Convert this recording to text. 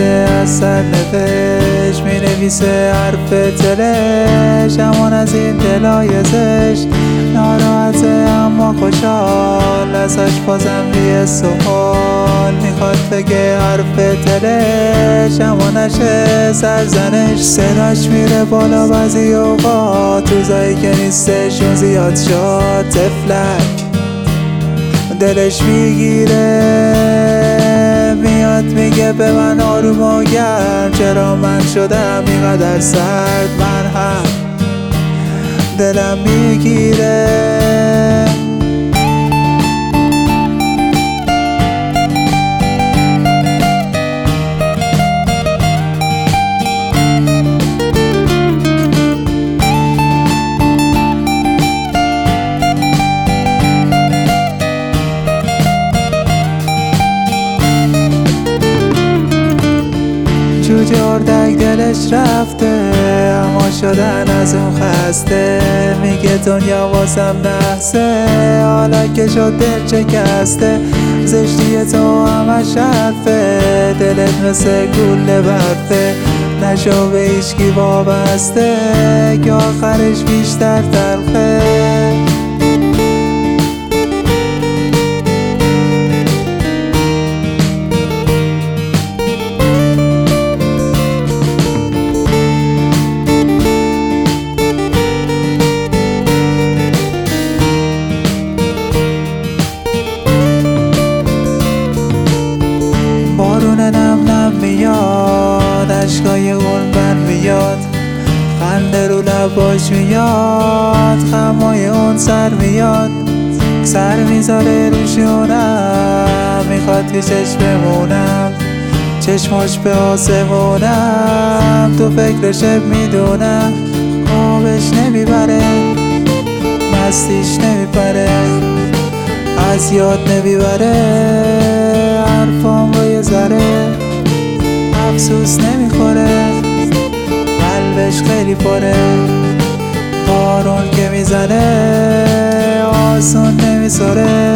نویسه از سرنوشت، می نویسه حرف دلش، همان از این دلای زشت. ناراحته اما خوشحال، ازش بازم یه سوال میخواد بگه حرف دلش، اما نشه سرزنش. صداش میره بالا بعضی اوقات، روزایی که نیستشون زیاد شد. تفلک دلش میگیره، میاد میگه به من آروم و گرم، چرا من شدم اینقدر سرد. من هم دلم میگیره. جوجه اردک دلش رفته، اما شدن از اون خسته. میگه دنیا واسم نحسه، حالا که شد دل شکسته. زشتی تو همش حرفه، دلت مثل گوله برفه. نشو به هیچکی وابسته که آخرش بیشتر تلخه. بارون نم نم میاد، اشکای غنبن میاد، خنده رو لباش میاد، خمای اون سر میاد. سر میذاره روشونم، میخواد پیشش بمونم، چشماش به آسمونم، تو فکرش میدونم. خوابش نمیبره، مستیش نمیپره، از یاد نمیبره حرفام رو یه ذره. افسوس نمیخوره، قلبش خیلی پره. بارون که میزنه آسون نمیذاره.